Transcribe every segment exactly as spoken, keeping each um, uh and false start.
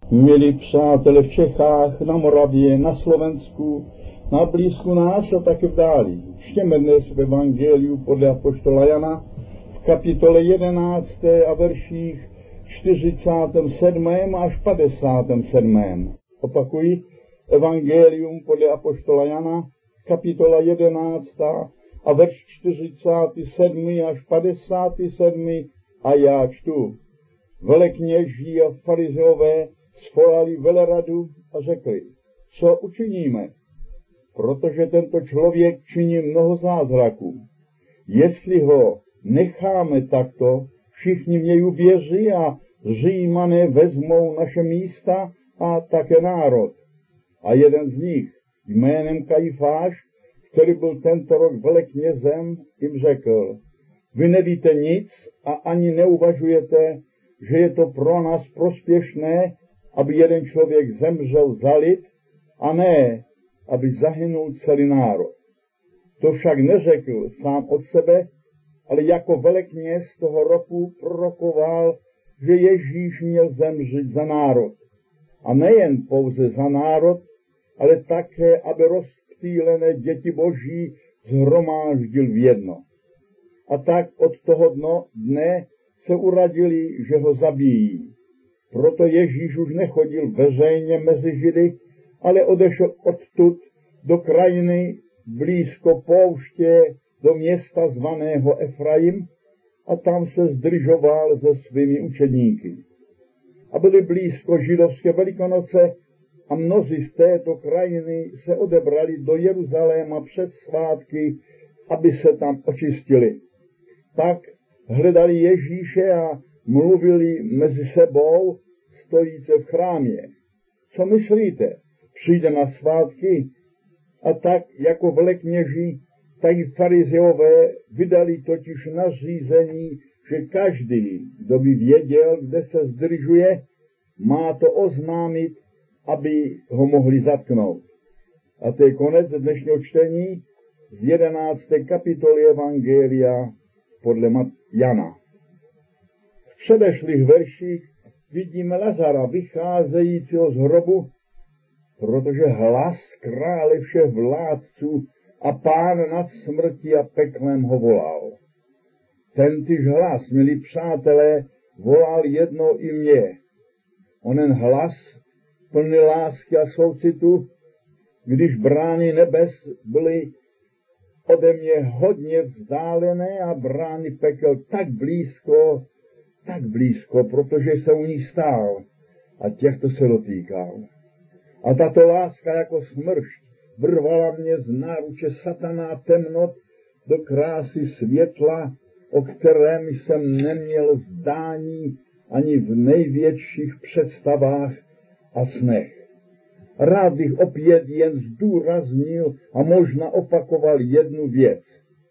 Milí přátelé v Čechách, na Moravě, na Slovensku, na blízku nás a také v dáli. Čtěme dnes v Evangeliu podle apoštola Jana v kapitole jedenácté a verších čtyřicátém sedmém až padesátém sedmém. Opakuji, Evangelium podle apoštola Jana, kapitola jedenáctá a verš čtyřicátý sedmý až padesátý sedmý a já čtu. Velekněží a farizeové svolali veleradu a řekli, co učiníme, protože tento člověk činí mnoho zázraků. Jestli ho necháme takto, všichni v něj uvěří a Římané vezmou naše místa a také národ. A jeden z nich, jménem Kajfáš, který byl tento rok veleknězem, jim řekl, vy nevíte nic a ani neuvažujete, že je to pro nás prospěšné, aby jeden člověk zemřel za lid, a ne, aby zahynul celý národ. To však neřekl sám od sebe, ale jako velekněz toho roku prorokoval, že Ježíš měl zemřít za národ. A nejen pouze za národ, ale také, aby rozptýlené děti boží shromáždil v jedno. A tak od toho dne se uradili, že ho zabijí. Proto Ježíš už nechodil veřejně mezi Židy, ale odešel odtud do krajiny blízko pouště, do města zvaného Efraim, a tam se zdržoval se svými učedníky. A byly blízko židovské Velikonoce a mnozí z této krajiny se odebrali do Jeruzaléma před svátky, aby se tam očistili. Tak hledali Ježíše a mluvili mezi sebou, stojíce v chrámě. Co myslíte? Přijde na svátky? A tak jako velekněží, tak i farizeové vydali totiž nařízení, že každý, kdo by věděl, kde se zdržuje, má to oznámit, aby ho mohli zatknout. A to je konec dnešního čtení z jedenácté kapitoly Evangelia podle Jana. V předešlých verších vidíme Lazara vycházejícího z hrobu, protože hlas krále všech vládců a pán nad smrtí a peklem ho volal. Tentýž hlas, milí přátelé, volal jednou i mě. Onen hlas plný lásky a soucitu, když brány nebes byly ode mě hodně vzdálené a brány pekel tak blízko, tak blízko, protože jsem u ní stál a těchto se dotýkal. A tato láska jako smršť vrvala mě z náruče satana a temnot do krásy světla, o kterém jsem neměl zdání ani v největších představách a snech. Rád bych opět jen zdůraznil a možná opakoval jednu věc.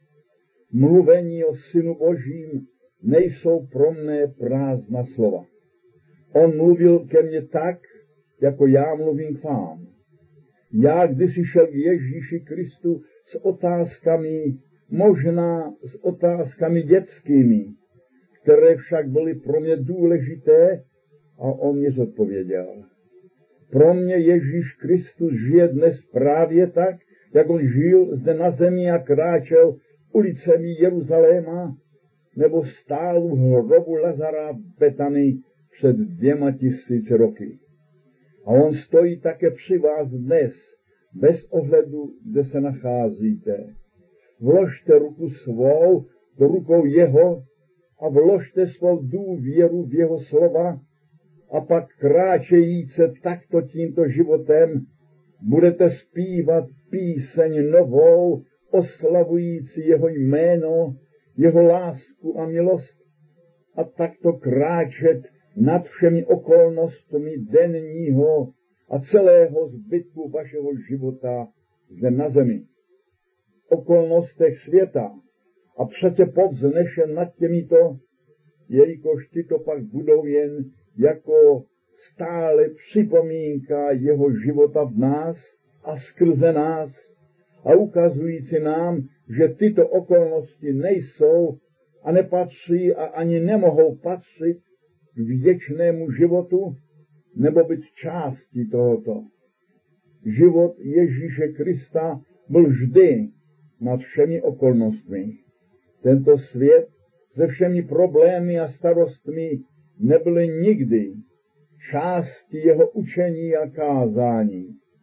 Mluvení o Synu Božím nejsou pro mne prázdná slova. On mluvil ke mně tak, jako já mluvím k vám. Já kdysi šel k Ježíši Kristu s otázkami, možná s otázkami dětskými, které však byly pro mě důležité, a on mě zodpověděl. Pro mě Ježíš Kristus žije dnes právě tak, jak on žil zde na zemi a kráčel ulicemi Jeruzaléma, nebo stál u hrobu Lazara v Betany před dvěma tisíci roky. A on stojí také při vás dnes, bez ohledu, kde se nacházíte. Vložte ruku svou do rukou jeho a vložte svou důvěru v jeho slova, a pak kráčejíce takto tímto životem budete zpívat píseň novou, oslavující jeho jméno, jeho lásku a milost, a takto kráčet nad všemi okolnostmi denního a celého zbytku vašeho života zde na zemi. V okolnostech světa a přece povznešen nad těmito, jelikož tyto pak budou jen jako stále připomínka jeho života v nás a skrze nás a ukazující nám, že tyto okolnosti nejsou a nepatří a ani nemohou patřit k věčnému životu, nebo být částí tohoto. Život Ježíše Krista byl vždy nad všemi okolnostmi. Tento svět se všemi problémy a starostmi nebyly nikdy částí jeho učení a kázání.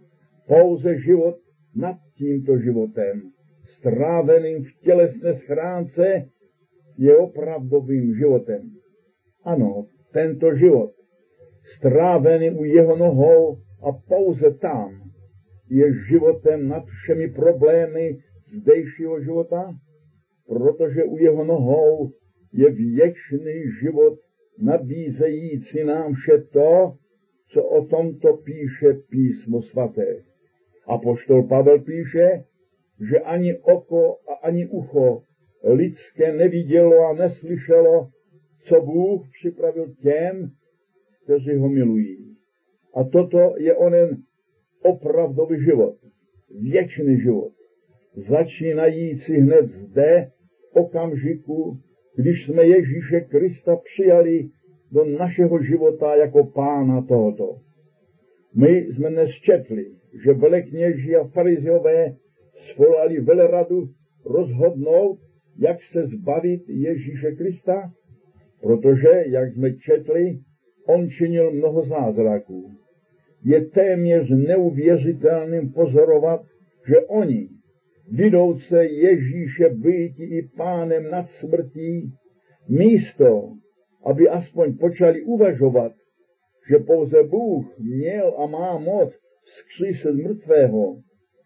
Pouze život nad tímto životem, stráveným v tělesné schránce, je opravdovým životem. Ano, tento život, strávený u jeho nohou a pouze tam, je životem nad všemi problémy zdejšího života, protože u jeho nohou je věčný život nabízející nám vše to, co o tomto píše Písmo svaté. Apoštol Pavel píše, že ani oko a ani ucho lidské nevidělo a neslyšelo, co Bůh připravil těm, kteří ho milují. A toto je onen opravdový život, věčný život, začínající hned zde, v okamžiku, když jsme Ježíše Krista přijali do našeho života jako pána tohoto. My jsme dnes četli, že velekněží a farizeové svolali veleradu rozhodnout, jak se zbavit Ježíše Krista, protože, jak jsme četli, on činil mnoho zázraků. Je téměř neuvěřitelným pozorovat, že oni, vidouce Ježíše býti i pánem nad smrtí, místo, aby aspoň počali uvažovat, že pouze Bůh měl a má moc vzkřísit mrtvého,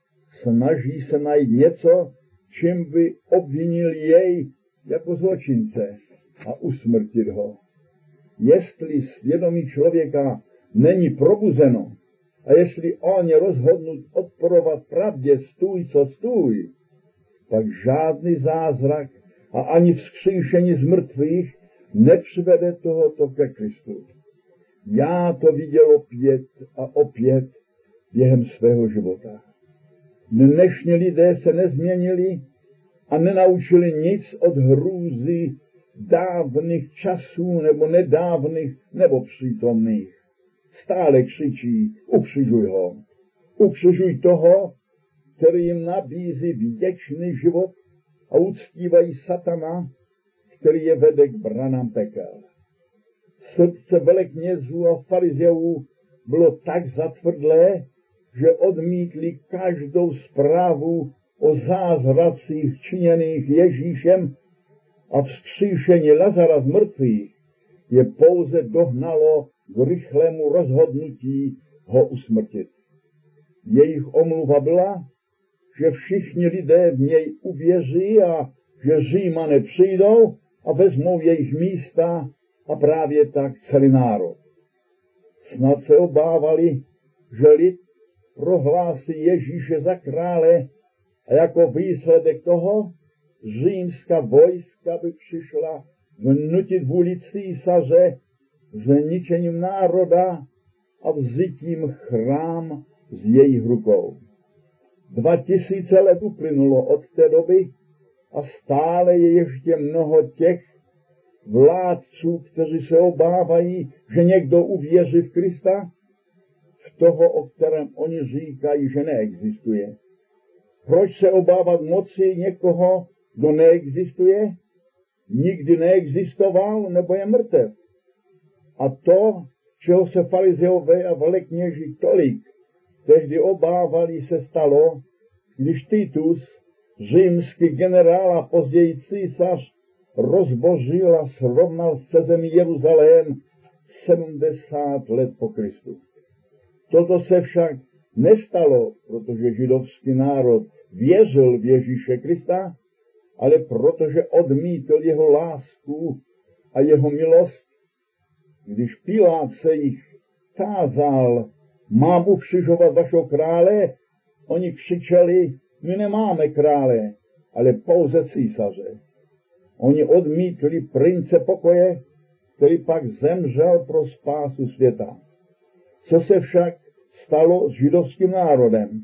snaží se najít něco, čím by obvinil jej jako zločince a usmrtit ho. Jestli svědomí člověka není probuzeno a jestli on je rozhodnut odporovat pravdě stůj co stůj, pak žádný zázrak a ani vzkříšení z mrtvých nepřivede tohoto ke Kristu. Já to viděl opět a opět během svého života. Dnešní lidé se nezměnili a nenaučili nic od hrůzy dávných časů nebo nedávných nebo přítomných. Stále křičí, ukřižuj ho, ukřižuj toho, který jim nabízí věčný život, a uctívají satana, který je vede k branám pekel. Srdce veleknězů a farizeů bylo tak zatvrdlé, že odmítli každou zprávu o zázracích činěných Ježíšem a vzkříšení Lazara z mrtvých je pouze dohnalo k rychlému rozhodnutí ho usmrtit. Jejich omluva byla, že všichni lidé v něj uvěří a že Římané přijdou a vezmou jejich místa a právě tak celý národ. Snad se obávali, že lid prohlásí Ježíše za krále a jako výsledek toho římská vojska by přišla vnutit vůli císaře zničením národa a vzitím chrám z jejich rukou. Dva tisíce let uplynulo od té doby a stále je ještě mnoho těch vládců, kteří se obávají, že někdo uvěří v Krista, v toho, o kterém oni říkají, že neexistuje. Proč se obávat moci někoho, kdo neexistuje? Nikdy neexistoval nebo je mrtev. A to, čeho se farizeové a velekněží tolik tehdy obávali, se stalo, když Titus, římský generál a později císař, rozbořil a srovnal se zemí Jeruzalém sedmdesát let po Kristu. Toto se však nestalo, protože židovský národ věřil v Ježíše Krista, ale protože odmítl jeho lásku a jeho milost. Když Pilát se jich tázal, mám ukřižovat vašeho krále, oni křičeli, my nemáme krále, ale pouze císaře. Oni odmítli prince pokoje, který pak zemřel pro spásu světa. Co se však stalo s židovským národem?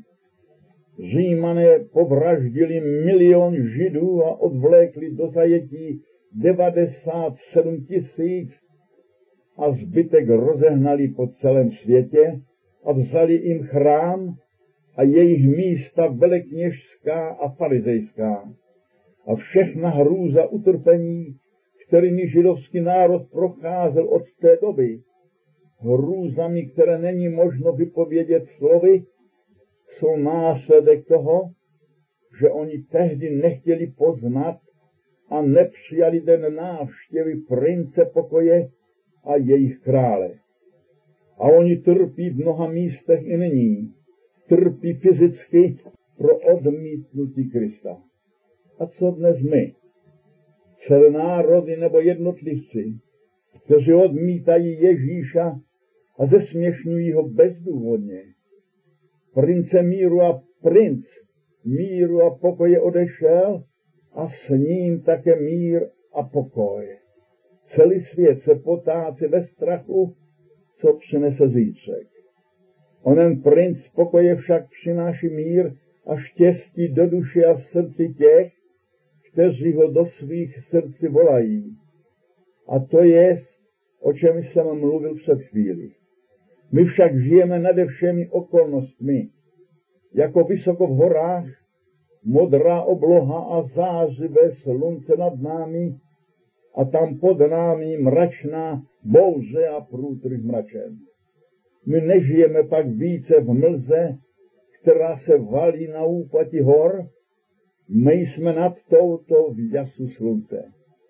Římané povraždili milion židů a odvlékli do zajetí devadesát sedm tisíc a zbytek rozehnali po celém světě a vzali jim chrám a jejich místa velekněžská a farizejská. A všechna hrůza utrpení, kterými židovský národ procházel od té doby, hrůzami, které není možno vypovědět slovy, jsou následek toho, že oni tehdy nechtěli poznat a nepřijali den návštěvy prince pokoje a jejich krále. A oni trpí v mnoha místech i nyní. Trpí fyzicky pro odmítnutí Krista. A co dnes my? Celé národy nebo jednotlivci, kteří odmítají Ježíša a zesměšňují ho bezdůvodně. Prince míru a princ míru a pokoje odešel a s ním také mír a pokoj. Celý svět se potácí ve strachu, co přinese zítřek. Onen princ pokoje však přináší mír a štěstí do duše a srdci těch, kteří ho do svých srdcí volají. A to je, o čem jsem mluvil před chvílí. My však žijeme nade všemi okolnostmi, jako vysoko v horách, modrá obloha a zářivé slunce nad námi a tam pod námi mračná bouře a průtrh mračen. My nežijeme pak více v mlze, která se valí na úpatí hor, my jsme nad touto v jasu slunce.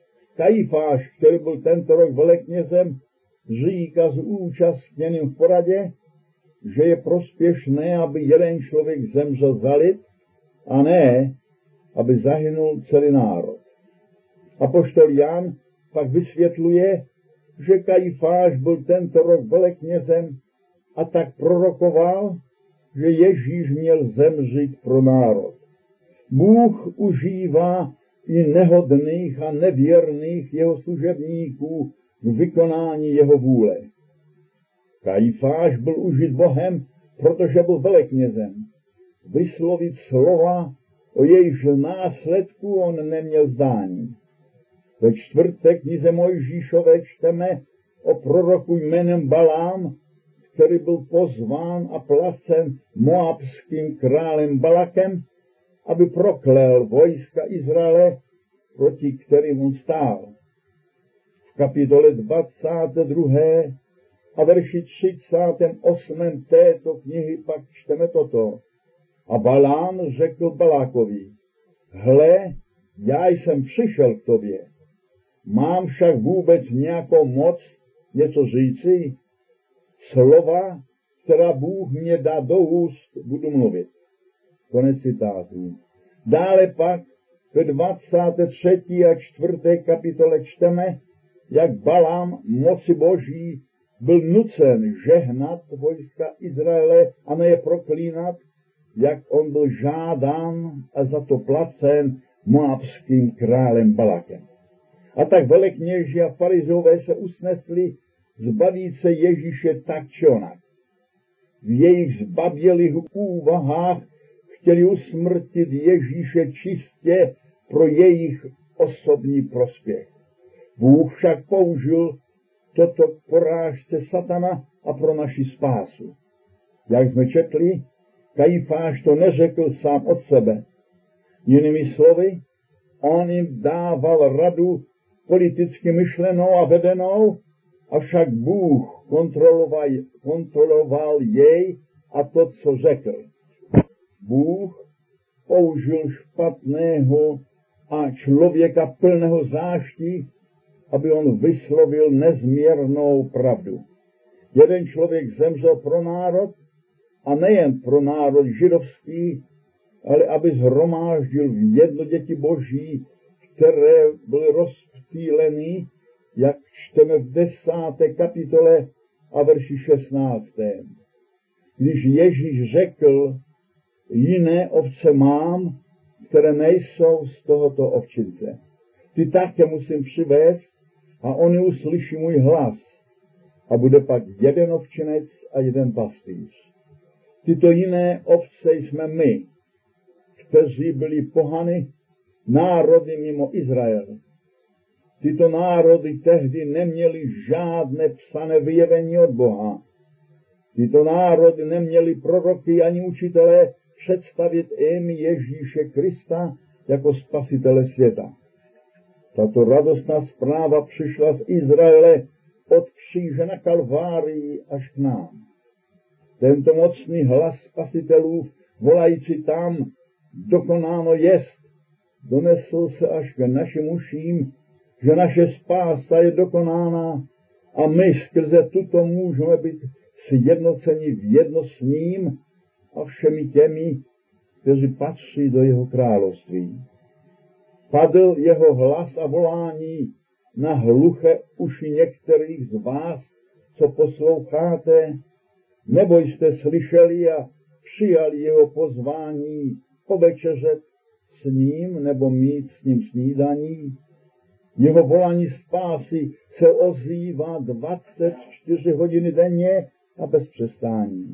Kajfáš, který byl tento rok veleknězem, říká s účastněným v poradě, že je prospěšné, aby jeden člověk zemřel za lid, a ne, aby zahynul celý národ. Apoštol Jan pak vysvětluje, že Kajfáš byl tento rok veleknězem a tak prorokoval, že Ježíš měl zemřít pro národ. Bůh užívá i nehodných a nevěrných jeho služebníků k vykonání jeho vůle. Kajfáš byl užit Bohem, protože byl veleknězem. Vyslovit slova, o jejichž následku on neměl zdání. Ve čtvrté knize Mojžíšové čteme o proroku jménem Balám, který byl pozván a placen moabským králem Balakem, aby proklel vojska Izraele, proti kterým on stál. V kapitole dvacáté druhé a verši třicátém osmém této knihy pak čteme toto. A Balám řekl Balákovi, hle, já jsem přišel k tobě. Mám však vůbec nějakou moc něco říci? Slova, která Bůh mě dá do úst, budu mluvit. Konec citátu. Dále pak ve dvacáté třetí a čtvrté kapitole čteme, jak Balám moci Boží byl nucen žehnat vojska Izraele a ne je proklínat, jak on byl žádán a za to placen moabským králem Balakem. A tak velekněži a farizové se usnesli zbavit se Ježíše tak či onak. V jejich zbabělých úvahách chtěli usmrtit Ježíše čistě pro jejich osobní prospěch. Bůh však použil toto k porážce satana a pro naši spásu. Jak jsme četli, Kajfáš to neřekl sám od sebe. Jinými slovy, on jim dával radu politicky myšlenou a vedenou, avšak Bůh kontroloval, kontroloval jej a to, co řekl. Bůh použil špatného a člověka plného záští, aby on vyslovil nezměrnou pravdu. Jeden člověk zemřel pro národ, a nejen pro národ židovský, ale aby shromáždil v jedno děti Boží, které byly rozptýleny, jak čteme v desáté kapitole a verši šestnáctém. Když Ježíš řekl, jiné ovce mám, které nejsou z tohoto ovčince. Ty také musím přivést a oni uslyší můj hlas. A bude pak jeden ovčinec a jeden pastýř. Tyto jiné ovce jsme my, kteří byli pohany, národy mimo Izrael. Tyto národy tehdy neměly žádné psané vyjevení od Boha. Tyto národy neměly proroky ani učitele představit jim Ježíše Krista jako spasitele světa. Tato radostná zpráva přišla z Izraele od kříže na Kalvárii až k nám. Tento mocný hlas spasitelů, volající tam, dokonáno jest, donesl se až k našim uším, že naše spása je dokonána a my skrze tuto můžeme být sjednoceni v jedno s ním a všemi těmi, kteří patří do jeho království. Padl jeho hlas a volání na hluché uši některých z vás, co posloucháte, nebo jste slyšeli a přijali jeho pozvání povečeřet s ním nebo mít s ním snídaní. Jeho volání spásy se ozývá dvacet čtyři hodiny denně a bez přestání.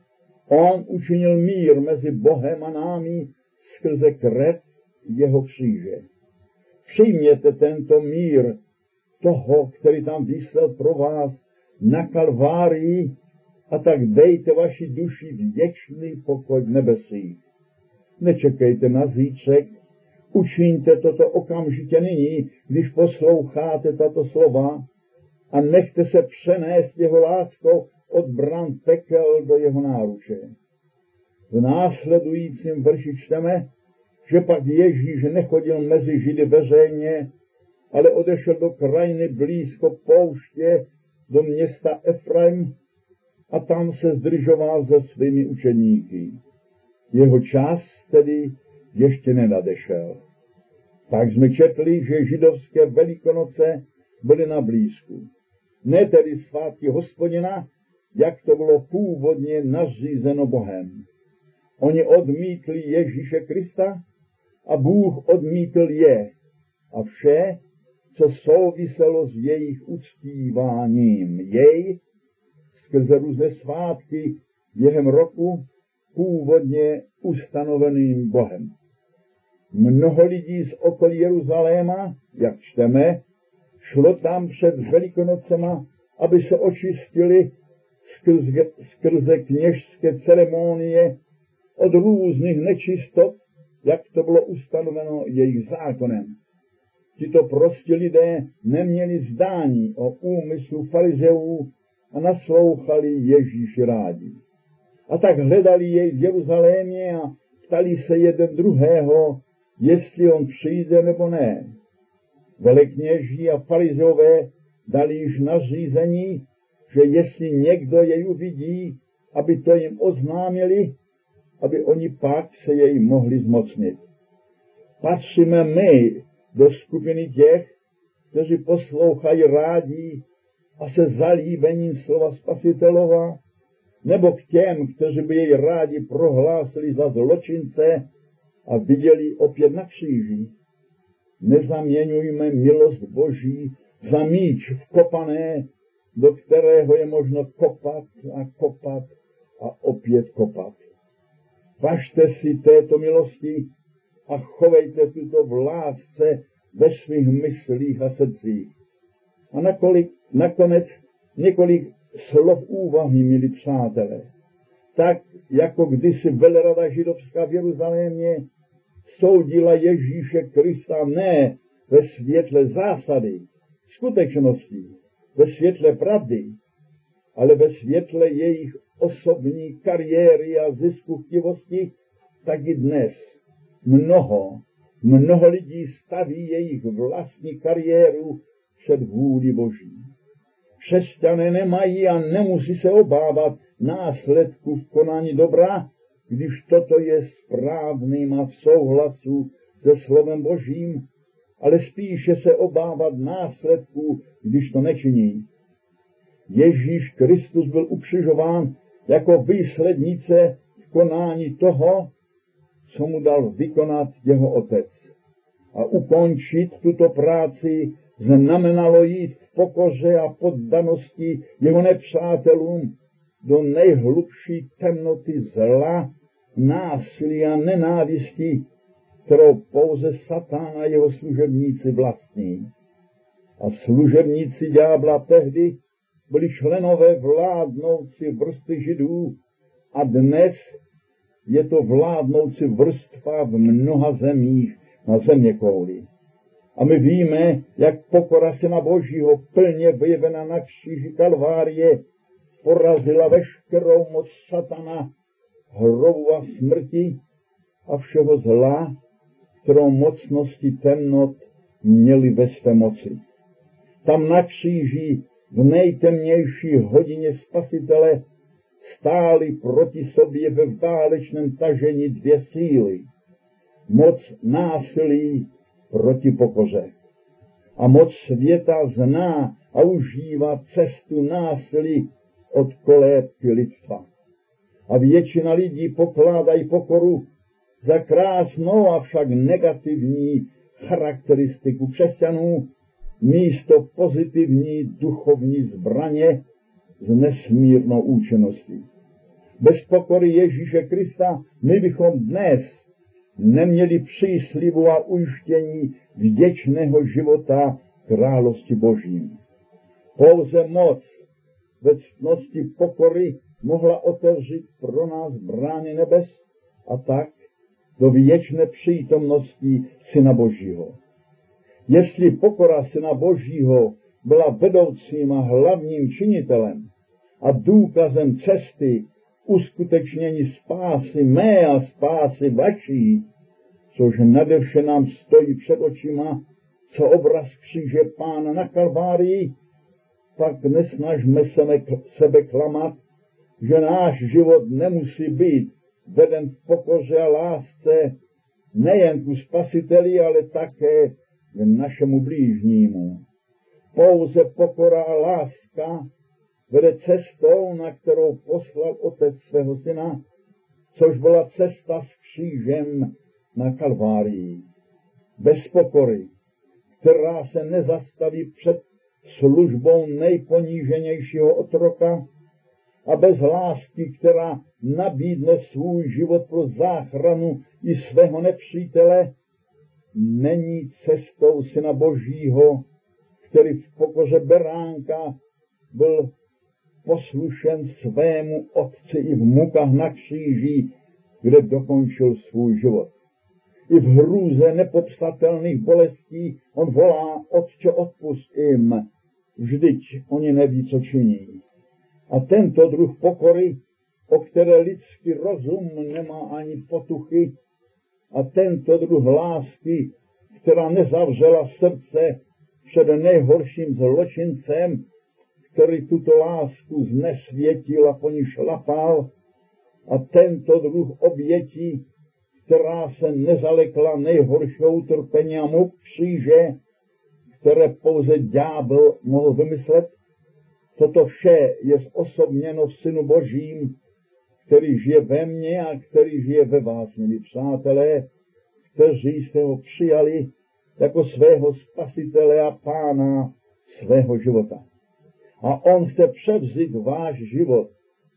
On učinil mír mezi Bohem a námi skrze krev jeho kříže. Přijměte tento mír toho, který tam vyslal pro vás na Kalvárii, a tak dejte vaši duši věčný pokoj v nebesích. Nečekejte na zítřek, učiňte toto okamžitě nyní, když posloucháte tato slova, a nechte se přenést jeho láskou od bran pekel do jeho náruče. V následujícím verši čteme, že pak Ježíš nechodil mezi Židy veřejně, ale odešel do krajiny blízko pouště, do města Efraim, a tam se zdržoval se svými učeníky. Jeho čas tedy ještě nenadešel. Tak jsme četli, že židovské velikonoce byly na blízku. Ne tedy svátky Hospodina, jak to bylo původně nařízeno Bohem. Oni odmítli Ježíše Krista a Bůh odmítl je a vše, co souviselo s jejich uctíváním jej skrze různé svátky během roku původně ustanoveným Bohem. Mnoho lidí z okolí Jeruzaléma, jak čteme, šlo tam před Velikonocema, aby se očistili skrze, skrze kněžské ceremonie od různých nečistot, jak to bylo ustanoveno jejich zákonem. Tito prostí lidé neměli zdání o úmyslu farizeů a naslouchali Ježíši rádi. A tak hledali jej v Jeruzalémě a ptali se jeden druhého, jestli on přijde nebo ne. Velekněží a farizeové dali již nařízení, že jestli někdo jej uvidí, aby to jim oznámili, aby oni pak se jej mohli zmocnit. Patříme my do skupiny těch, kteří poslouchají rádi a se zalíbením slova Spasitelova, nebo k těm, kteří by jej rádi prohlásili za zločince a viděli opět na kříži. Nezaměňujme milost Boží za míč vkopané, do kterého je možno kopat a kopat a opět kopat. Važte si této milosti a chovejte tuto v lásce ve svých myslích a srdcích. A nakolik, nakonec několik slov úvahy, milí přátelé. Tak, jako kdysi velrada židovská v Jeruzalémě soudila Ježíše Krista ne ve světle zásady, skutečnosti, ve světle pravdy, ale ve světle jejich osobní kariéry a ziskuchtivosti, tak i dnes mnoho, mnoho lidí staví jejich vlastní kariéru před vůli Boží. Křesťané nemají a nemusí se obávat následků v konání dobra, když toto je správným a v souhlasu se slovem Božím, ale spíše se obávat následků, když to nečiní. Ježíš Kristus byl ukřižován jako výslednice v konání toho, co mu dal vykonat jeho otec. A ukončit tuto práci znamenalo jít v pokoře a poddanosti jeho nepřátelům do nejhlubší temnoty zla, násilí a nenávisti, kterou pouze Satan a jeho služebníci vlastní. A služebníci ďábla tehdy byli členové vládnoucí vrstvy Židů a dnes je to vládnoucí vrstva v mnoha zemích na zeměkouli. A my víme, jak pokora Syna Božího plně vyjevena na kříži Kalvárie porazila veškerou moc satana, hrobu a smrti a všeho zla, kterou mocnosti temnot měli ve své moci. Tam na kříži v nejtemnější hodině Spasitele stály proti sobě ve válečném tažení dvě síly. Moc násilí proti pokoře. A moc světa zná a užívá cestu násilí od kolébky lidstva. A většina lidí pokládají pokoru za krásnou, avšak negativní charakteristiku křesťanů místo pozitivní duchovní zbraně s nesmírnou účinností. Bez pokory Ježíše Krista my bychom dnes neměli příslibu a ujištění věčného života království Božím. Pouze moc ve ctnosti pokory mohla otevřít pro nás brány nebes a tak do věčné přítomnosti Syna Božího. Jestli pokora Syna Božího byla vedoucím a hlavním činitelem a důkazem cesty uskutečnění spásy mé a spásy vaší, což nade vše nám stojí před očima, co obraz kříže Pána na Kalvárii, pak nesnažme sebe klamat, že náš život nemusí být veden v pokoře a lásce nejen ku Spasiteli, ale také k našemu blížnímu. Pouze pokora a láska vede cestou, na kterou poslal Otec svého Syna, což byla cesta s křížem na Kalvárii. Bez pokory, která se nezastaví před službou nejponíženějšího otroka, a bez lásky, která nabídne svůj život pro záchranu i svého nepřítele, není cestou Syna Božího, který v pokoře beránka byl poslušen svému Otci i v mukách na kříži, kde dokončil svůj život. I v hrůze nepopsatelných bolestí on volá: Otče, odpusť jim, vždyť oni neví, co činí. A tento druh pokory, o které lidský rozum nemá ani potuchy, a tento druh lásky, která nezavřela srdce před nejhorším zločincem, který tuto lásku znesvětil a po ní šlapal, a tento druh obětí, která se nezalekla nejhoršího utrpení a muk kříže, které pouze ďábel mohl vymyslet, toto vše je zosobněno v Synu Božím, který žije ve mně a který žije ve vás, milí přátelé, kteří jste ho přijali jako svého Spasitele a Pána svého života. A on chce převzít váš život.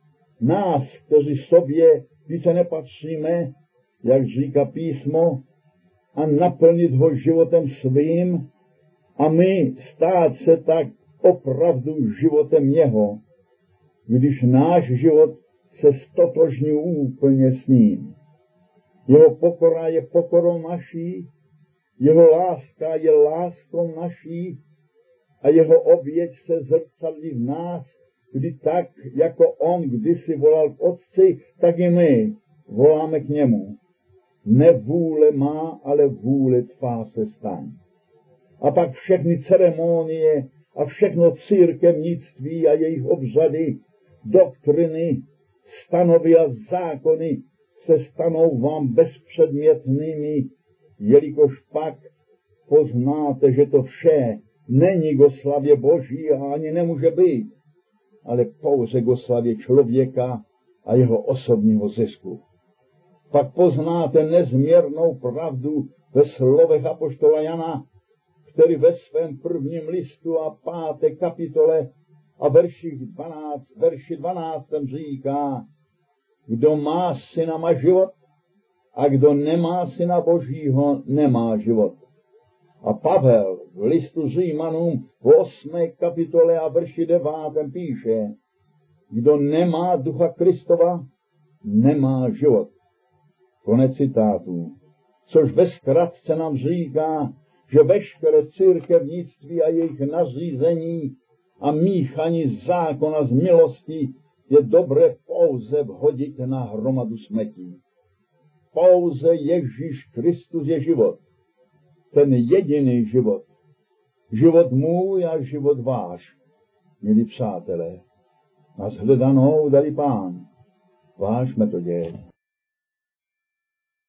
Nás, kteří sobě více nepatříme, jak říká písmo, a naplnit ho životem svým a my stát se tak opravdu životem jeho, když náš život se stotožní úplně s ním. Jeho pokora je pokorou naší, jeho láska je láskou naší a jeho oběť se zrcadlí v nás, kdy tak, jako on kdysi volal k Otci, tak i my voláme k němu. Ne vůle má, ale vůle tvá se staň. A pak všechny ceremonie a všechno církevnictví a jejich obřady, doktriny, stanovy a zákony se stanou vám bezpředmětnými, jelikož pak poznáte, že to vše není k oslavě Boží a ani nemůže být, ale pouze k oslavě člověka a jeho osobního zisku. Pak poznáte nezměrnou pravdu ve slovech apoštola Jana, který ve svém prvním listu a páté kapitole a verších dvanáct, verši dvanáctém říká: kdo má syna, má život, a kdo nemá Syna Božího, nemá život. A Pavel v listu Římanům v osmé kapitole a verši devátém píše, kdo nemá ducha Kristova, nemá život. Konec citátu. Což ve zkratce nám říká, že veškeré církevnictví a jejich nařízení a míchaní zákona z milosti je dobré pouze vhodit na hromadu smetí. Pouze Ježíš Kristus je život. Ten jediný život. Život můj a život váš, milí přátelé. Na shledanou dali Pán. Váš Metodě.